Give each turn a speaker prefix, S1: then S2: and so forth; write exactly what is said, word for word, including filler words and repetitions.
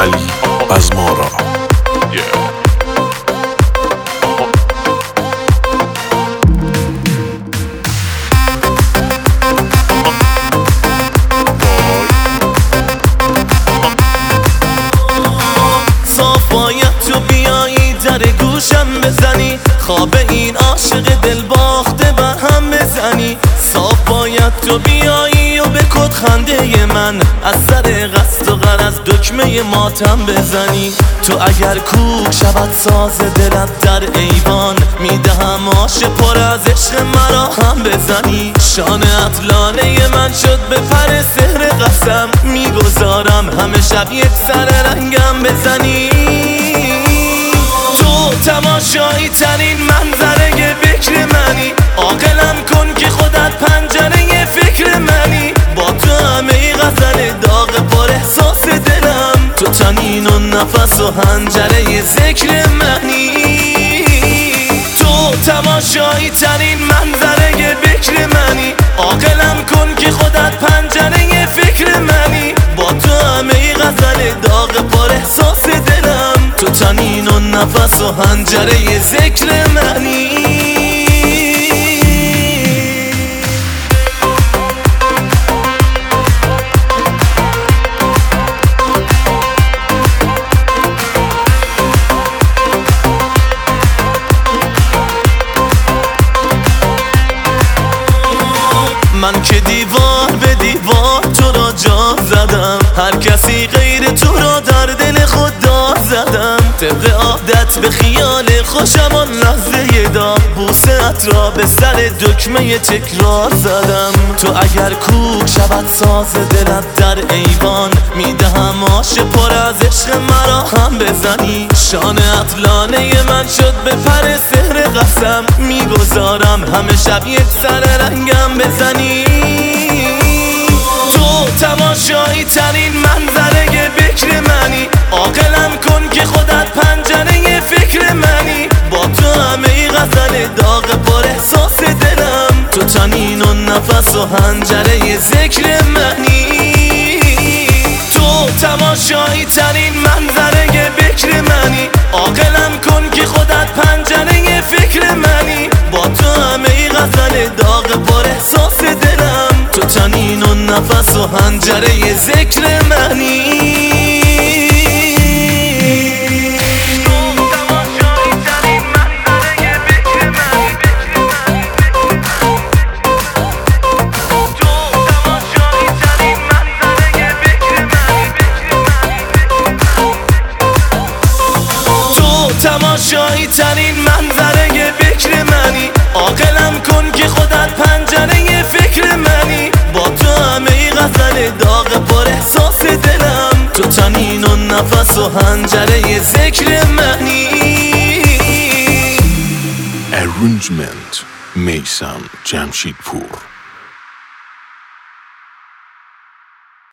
S1: علی بزمارا.
S2: صاف باید تو بیایی در گوشم بزنی، خواب این عاشق دل باخته به هم بزنی. صاف باید تو بیایی و به کد خنده من از سر قصد و غرض دکمه ماتم بزنی. تو اگر کوک شود ساز دلت در ایوان، میدهم آش پر از عشق مرا هم بزنی. شانه لانه من شد به پر سحر قسم، میگذارم همه شب یک سر رنگم بزنی. تو تماشایی ترین منظره بکر منی، عاقلم کن که خودت پنجره فکر منی. با تو همه غزل داغ پر احساس دلم، تو تنین و نفس و هنجره ذکر منی. تو تماشایی ترین منظره بکر منی، عاقلم کن که خودت پنجره فکر منی. با تو همه غزل داغ پر احساس دلم، تو تنین و نفس و هنجره ذکر منی. من که دیوار به دیوار تو را جا زدم، هر کسی غیر تو را در دل خود دار زدم. طبق عادت به خیال خوشم آن لحظه دار، بوسه‌ات را به سر دکمه تکرار زدم. تو اگر کوک شود ساز دلت در ایوان، میدهم آش پر از عشق مرا هم بزنی. شانه لانه من شد به پر سحر قسم، میگذارم همه شب یک سر رنگم بزنی. تو تماشایی ترین منظره بکر منی، عاقلم کن که خودت پنجره فکر منی. با تو همه غزل داغ پر احساس دلم، تو تنین و نفس و هنجره ذکر منی. تو تماشایی ترین منظره بکر منی، عاقلم کن که خودت پنجره فکر منی. با تو همه غزل داغ پر احساس دلم، تو تنین و نفس و هنجره ذکر منی. تماشایی ترین منظره بکر منی، عاقلم کن که خودت پنجره فکر منی. با تو همه غزل داغ پر احساس دلم، تو تنین و نفس و هنجره ذکر منی.
S1: Arrangement میثم جمشیدپور.